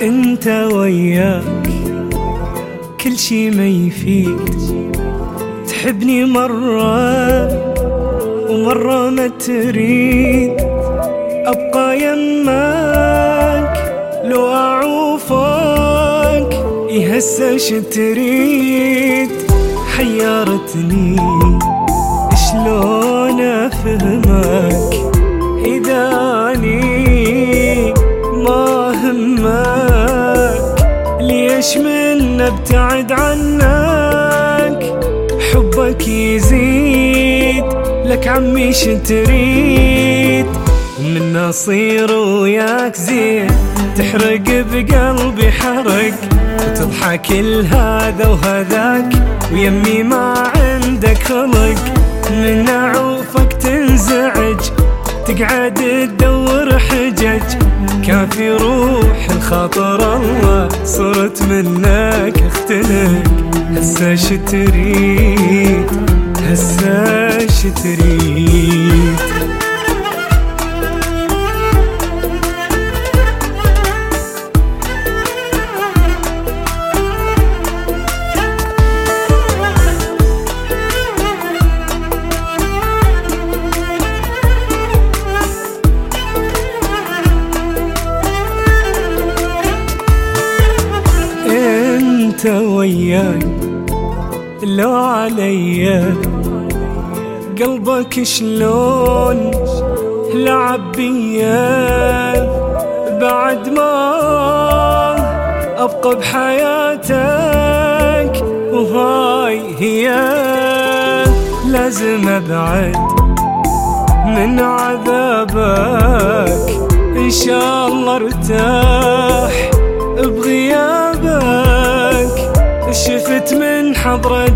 انت وياك كل شي ما يفيد، تحبني مرة ومرة ما تريد، أبقى يمك لو أعوفك هسه شو تريد. حيرتني شلون أفهمك إذا أني ما همك، ليش من ابتعد عنك حبك يزيد، لك عمي شو تريد. من أصير وياك زين تحرق بقلبي حرق، وتضحك لهذا وهذاك ويمي ما عندك خلق. من أعوفك تنزعج تقعد تدور حجج، كافي روح الخاطر الله صرت منك اختنق. هسه شو تريد، هسه شو تريد. انت وياي لو عليا قلبك شلون لعب بيا، بعد ما ابقى بحياتك وهاي هي لازم ابعد من عذابك. ان شاء الله ارتاح بغيابك، شفت من حضرة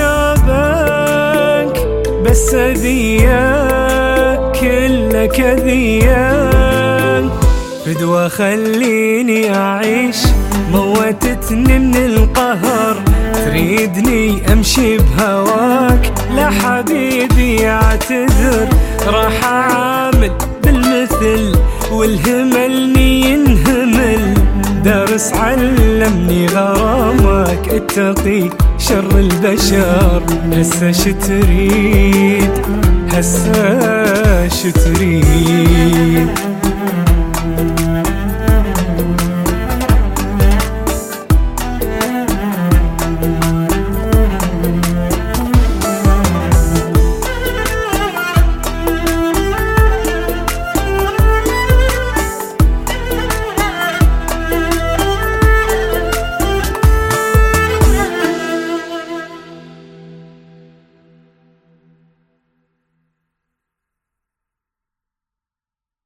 جنابك، بس أذية كلك أذية. فدوى خليني أعيش، موتتني من القهر، تريدني أمشي بهواك لا حبيبي اعتذر. راح أعامل بالمثل والهملني ينهمل، درس علمني غرامك اتقي شر البشر. هسه شو تريد، هسه شو تريد.